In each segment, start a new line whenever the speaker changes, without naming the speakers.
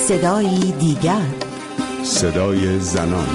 صدایی دیگر،
صدای زنان.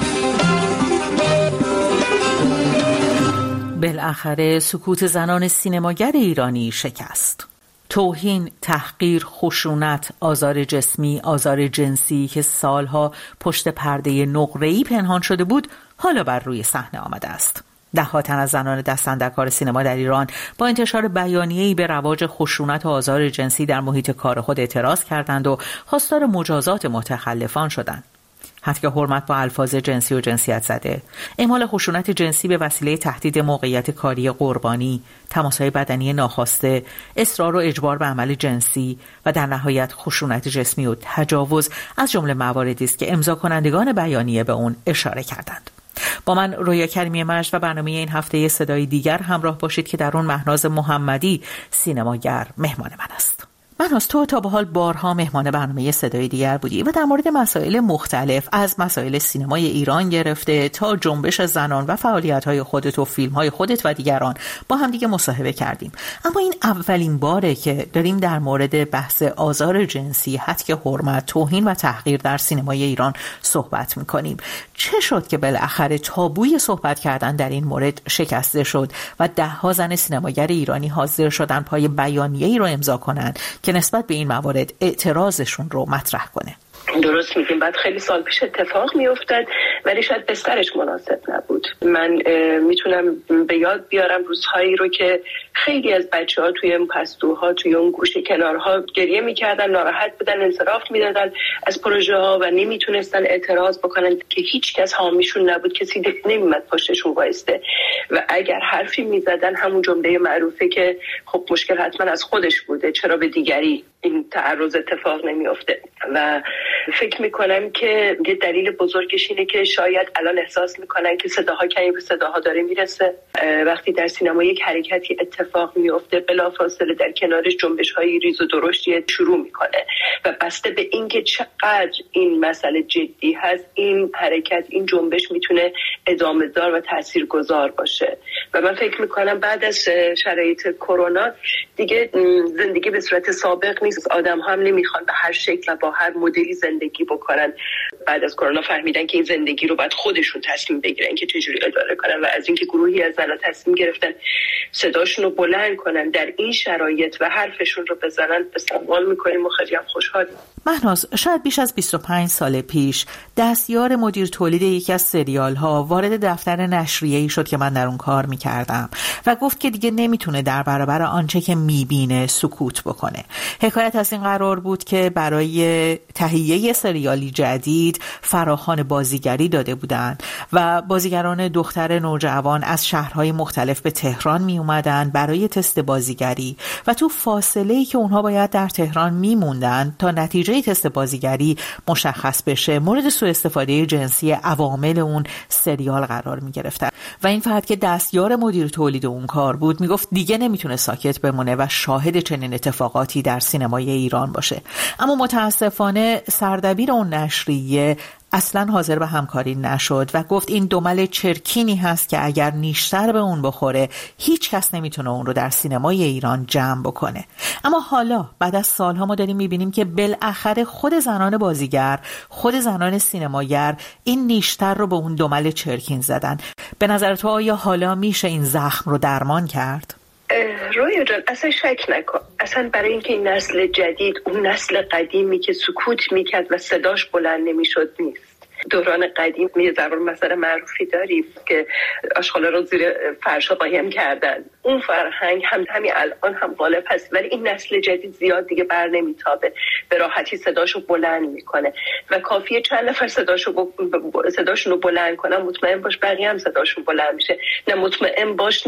بالاخره سکوت زنان سینماگر ایرانی شکست. توهین، تحقیر، خشونت، آزار جسمی، آزار جنسی که سالها پشت پرده نقره‌ای پنهان شده بود، حالا بر روی صحنه آمده است. ده‌ها تن از زنان دست‌اندرکار سینما در ایران با انتشار بیانیه‌ای به رواج خشونت و آزار جنسی در محیط کار خود اعتراض کردند و خواستار مجازات متخلفان شدند. حتی حرمت با الفاظ جنسی و جنسیت زده، اعمال خشونت جنسی به وسیله تهدید موقعیت کاری قربانی، تماس‌های بدنی ناخواسته، اصرار و اجبار به عمل جنسی و در نهایت خشونت جسمی و تجاوز از جمله مواردی است که امضا کنندگان بیانیه به اون اشاره کردند. با من رویا کریمی مجد و برنامه این هفته صدای دیگر همراه باشید که در اون مهناز محمدی سینماگر مهمان من است. مهناز، تو تا به حال بارها مهمان برنامه صدای دیگر بودی و در مورد مسائل مختلف از مسائل سینمای ایران گرفته تا جنبش زنان و فعالیت‌های خودت و فیلم‌های خودت و دیگران با هم دیگه مصاحبه کردیم. اما این اولین باره که داریم در مورد بحث آزار جنسی، هتک حرمت، توهین و تحقیر در سینمای ایران صحبت می‌کنیم. چه شد که بالاخره تابوی صحبت کردن در این مورد شکسته شد و ده‌ها زن سینماگر ایرانی حاضر شدن پای بیانیه‌ای رو امضا کنند که نسبت به این موارد اعتراضشون رو مطرح کنه؟
درست میگیم، بعد خیلی سال پیش اتفاق میافتاد ولی شاید بسترش مناسب نبود. من میتونم به یاد بیارم روزهایی رو که خیلی از بچه‌ها توی اون پستوها، توی اون گوشه کنارها گریه میکردن، ناراحت بودن، انصراف میدادن از پروژه ها و نمیتونستن اعتراض بکنن که هیچ کس حامیشون نبود، کسی نمیمد پشتشون وایسته و اگر حرفی میزدن همون جمله معروفه که خب مشکل حتما از خودش بوده، چرا به دیگری این تعرض اتفاق نمیفته. و فکر میکنم که یه دلیل بزرگش اینه که شاید الان احساس میکنن که صداها کمی به صداها داره میرسه. وقتی در سینما یک حرکتی اتفاق میفته بلافاصله در کنارش جنبش‌های ریز و درشتی شروع میکنه و بسته به اینکه چقدر این مسئله جدی هست این حرکت، این جنبش میتونه ادامه دار و تاثیرگذار باشه. و من فکر میکنم بعد از شرایط کرونا دیگه زندگی به صورت سابق نیست. آدم ها هم نمیخوان به هر شکل و با هر مدلی زندگی بکنن. بعد از کرونا فهمیدن که این زندگی رو باید خودشون تصمیم بگیرن که چجوری اداره کنن و از اینکه گروهی از زنها تصمیم گرفتن صداشون رو بلند کنن در این شرایط و حرفشون رو بزنن استقبال میکنیم و خیلی هم خوشحالیم.
مهناز، شاید بیش از 25 سال پیش دستیار مدیر تولید یکی از سریال ها وارد دفتر نشریه‌ای شد که من در اون کار میکردم و گفت که دیگه نمیتونه در برابر آنچه که میبینه سکوت بکنه. حکایت از این قرار بود که برای تهیه سریالی جدید فراخوان بازیگری داده بودند و بازیگران دختر نوجوان از شهرهای مختلف به تهران می اومدن برای تست بازیگری و تو فاصله‌ای که اونها باید در تهران میموندن تا نتیجه تست بازیگری مشخص بشه مورد سوء استفاده جنسی عوامل اون سریال قرار می گرفتن و این فرد که دستیار مدیر تولید اون کار بود میگفت دیگه نمیتونه ساکت بمونه و شاهد چنین اتفاقاتی در سینمای ایران باشه. اما متاسفانه سردبیر اون نشریه اصلا حاضر به همکاری نشد و گفت این دمل چرکینی هست که اگر نیشتر به اون بخوره هیچ کس نمیتونه اون رو در سینمای ایران جمع بکنه. اما حالا بعد از سالها ما داریم میبینیم که بالاخره خود زنان بازیگر، خود زنان سینماگر این نیشتر رو به اون دمل چرکین زدن. به نظر تو آیا حالا میشه این زخم رو درمان کرد؟
رویا جان اصلا شک نکن، اصلا برای اینکه این نسل جدید اون نسل قدیمی که سکوت میکرد و صداش بلند نمیشد نیست. دوران قدیم یه ضرور مسئله معروفی داریم که آشغالا رو زیر فرشا قایم کردن. اون فرهنگ همین الان هم غالب هست ولی این نسل جدید زیاد دیگه بر نمیتابه، به راحتی صداشو بلند میکنه و کافیه چند نفر صداشون رو بلند کنن مطمئن باش بقیه هم صداشون بلند میشه. نه مطمئن باش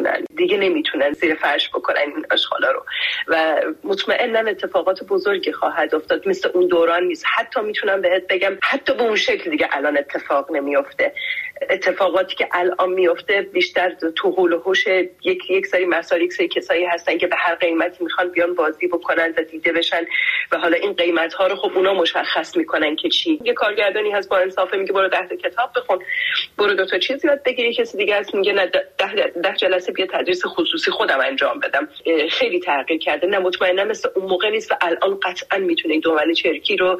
نمیتونن زیر فرش بکنن این آشغالا رو و مطمئنم اتفاقات بزرگی خواهد افتاد. مثل اون دوران نیست. حتی میتونم بهت بگم حتی به اون شکل دیگه الان اتفاق نمیفته. اتفاقاتی که الان میفته بیشتر تو حول و حوش یک سری مسائل، یک سری کسایی هستن که به هر قیمتی میخوان بیان بازی بکنن و دیده بشن و حالا این قیمت ها رو خب اونا مشخص میکنن که چی. یه کارگردانی هست با انصافه میگه برو 10 کتاب بخون، برو 2 تا چیز یاد بگیر. کسی دیگه هست میگه نه 10 جلسه بیا تدریس خصوصی خودم انجام بدم. خیلی تغییر کرده. نه مطمئنم مثل اون موقع نیست و الان قطعا میتونه این دو چرکی رو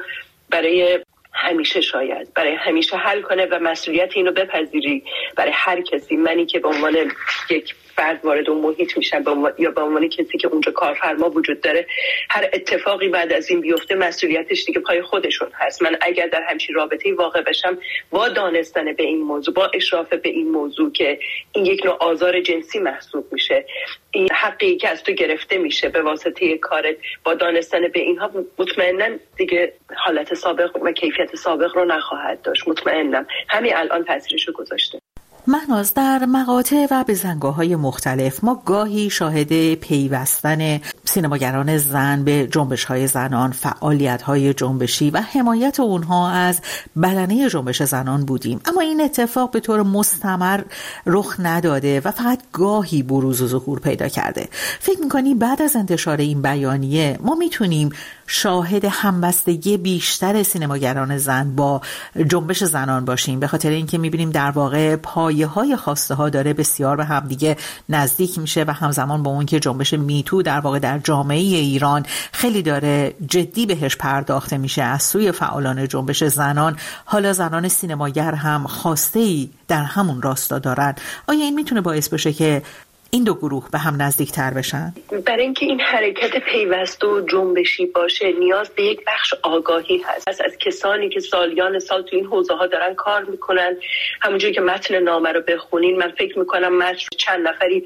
برای همیشه، شاید برای همیشه حل کنه و مسئولیت اینو بپذیری برای هر کسی. منی که به عنوان یک فرد وارد اون محیط میشم یا به عنوان کسی که اونجا کارفرما وجود داره، هر اتفاقی بعد از این بیفته مسئولیتش دیگه پای خودشون هست. من اگر در همچین رابطه‌ای واقع بشم با دانستن به این موضوع، با اشراف به این موضوع که این یک نوع آزار جنسی محسوب میشه، این حقی که از تو گرفته میشه به واسطه کارت، با دانستن به اینها مطمئنا دیگه حالت سابق و کیفیت سابق رو نخواهد داشت. مطمئنم همین الان تاثیرشو گذاشته.
مهناز، در مقاطع و بزنگاه‌های مختلف ما گاهی شاهد پیوستن سینماگران زن به جنبش‌های زنان، فعالیت‌های جنبشی و حمایت اونها از بدنه جنبش زنان بودیم، اما این اتفاق به طور مستمر رخ نداده و فقط گاهی بروز و ظهور پیدا کرده. فکر می‌کنی بعد از انتشار این بیانیه ما میتونیم شاهد همبستگی بیشتر سینماگران زن با جنبش زنان باشیم، به خاطر اینکه می‌بینیم در واقع پایه‌های خواسته ها داره بسیار به هم دیگه نزدیک میشه و همزمان با اون که جنبش میتو در واقع در جامعه ایران خیلی داره جدی بهش پرداخته میشه از سوی فعالان جنبش زنان، حالا زنان سینماگر هم خواسته‌ای در همون راستا دارن. آیا این میتونه باعث بشه که این دو گروه به هم نزدیکتر بشن؟
برای اینکه این حرکت پیوسته و جنبشی باشه نیاز به یک بخش آگاهی هست از کسانی که سالیان سال تو این حوزه ها دارن کار میکنن. همونجوری که متن نامه رو بخونین، من فکر میکنم متن چند نفری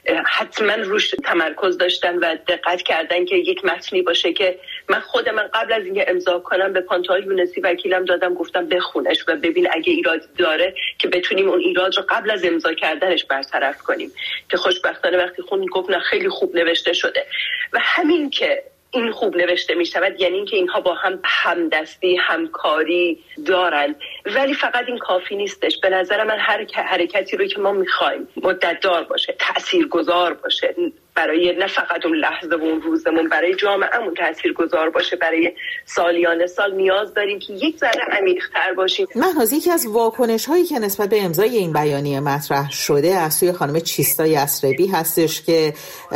حتما روش تمرکز داشتن و دقت کردن که یک متنی باشه که من قبل از اینکه امضا کنم به پانتوهای یونسی وکیلم دادم، گفتم بخونش و ببین اگه ایرادی داره که بتونیم اون ایراد رو قبل از امضا کردنش برطرف کنیم. که خوشبختانه وقتی خوندم گفت نه خیلی خوب نوشته شده. و همین که این خوب نوشته می شود یعنی اینکه اینها با هم همدستی، همکاری دارن. ولی فقط این کافی نیستش. به نظر من هر حرکتی رو که ما میخوایم مدت‌دار باشه، تاثیرگذار باشه، برای نه فقط اون لحظه و اون روزمون، برای جامعه‌مون تاثیرگذار باشه، برای سالیان سال نیاز داریم که یک ذره عمیق‌تر باشیم.
مهناز، یکی از واکنش‌هایی که نسبت به امضای این بیانیه مطرح شده از سوی خانم چیستا یثربی هستش که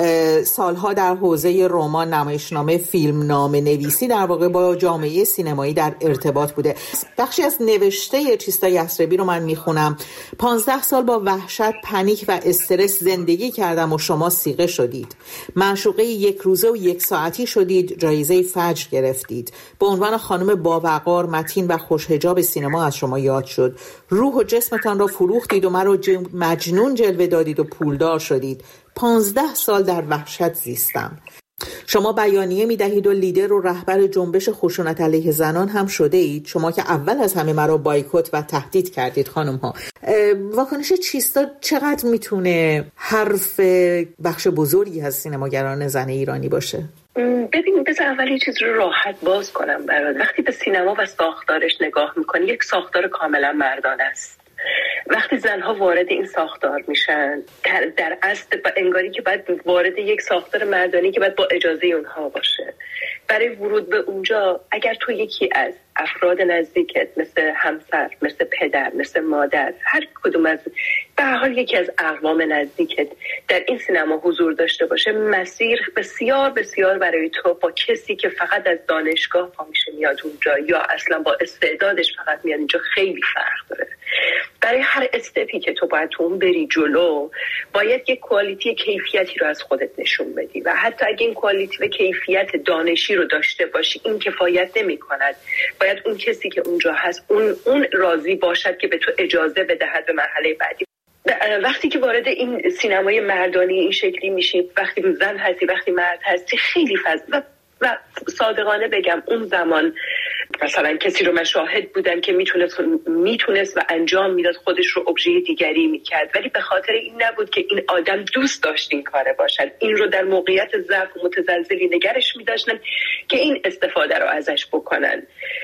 سالها در حوزه رمان، نمایشنامه، فیلمنامه نویسی در واقع با جامعه سینمایی در ارتباط بوده. بخشی از نوشته چیستا یثربی رو من میخونم: 15 سال با وحشت، پنیک و استرس زندگی کردم و شما صیغه شدید. معشوقه یک روزه و یک ساعتی شدید، جایزه فجر گرفتید. به عنوان خانم باوقار، متین و خوش‌حجاب سینما از شما یاد شد. روح و جسمتان را فروختید و مرا مجنون جلوه دادید و پولدار شدید. 15 سال در وحشت زیستم. شما بیانیه می‌دهید و لیدر و رهبر جنبش خشونت علیه زنان هم شده اید، شما که اول از همه مرا بایکوت و تهدید کردید. خانم ها، واکنش چیستا چقدر میتونه حرف بخش بزرگی از سینماگران زن ایرانی باشه؟
ببین، بذار اول یه چیز رو راحت باز کنم برات. وقتی به سینما و ساختارش نگاه میکنی، یک ساختار کاملا مردانه است. وقتی زنها وارد این ساختار میشن، در اصل انگاری که باید وارد یک ساختار مردانی که باید با اجازه اونها باشه. برای ورود به اونجا اگر تو یکی از افراد نزدیکت، مثل همسر، مثل پدر، مثل مادر، هر کدوم از به هر حال یکی از اقوام نزدیکت در این سینما حضور داشته باشه، مسیر بسیار بسیار برای تو با کسی که فقط از دانشگاه پا میشه میاد اونجا یا اصلا با استعدادش فقط میاد اینجا خیلی فرق داره. برای هر استپی که تو باید تو اون بری جلو، باید یک کوالیتی کیفیتی رو از خودت نشون بدی و حتی اگه این کوالیتی و کیفیت دانشی رو داشته باشی، این کفایت نمی کند. باید اون کسی که اونجا هست اون راضی باشد که به تو اجازه بدهد به مرحله بعدی. وقتی که وارد این سینمای مردانی این شکلی میشی، وقتی زن هستی، وقتی مرد هستی، خیلی فضل و صادقانه بگم اون زمان مثلا کسی رو من شاهد بودم که میتونست و انجام میداد، خودش رو ابژه دیگری میکرد، ولی به خاطر این نبود که این آدم دوست داشت این کاره باشد، این رو در موقعیت ضعف و متزلزلی نگرش میداشتن که این استفاده رو ازش بکنن.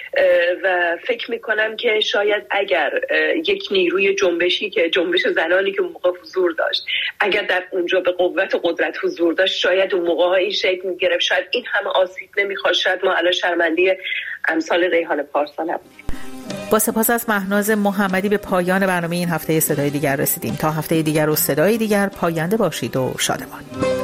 و فکر میکنم که شاید اگر یک نیروی جنبشی که جنبش زنانی که موقع حضور داشت، اگر در اونجا به قوت و قدرت حضور داشت، شاید اون موقع ها این شکل میگرفت، شاید این همه آسیب نمیخواد، شاید ما الان شرمنده امثال ریحان پارسا نبودیم.
با سپاس از مهناز محمدی به پایان برنامه این هفته صدای دیگر رسیدیم. تا هفته دیگر و صدای دیگر، پاینده باشید و شادمان.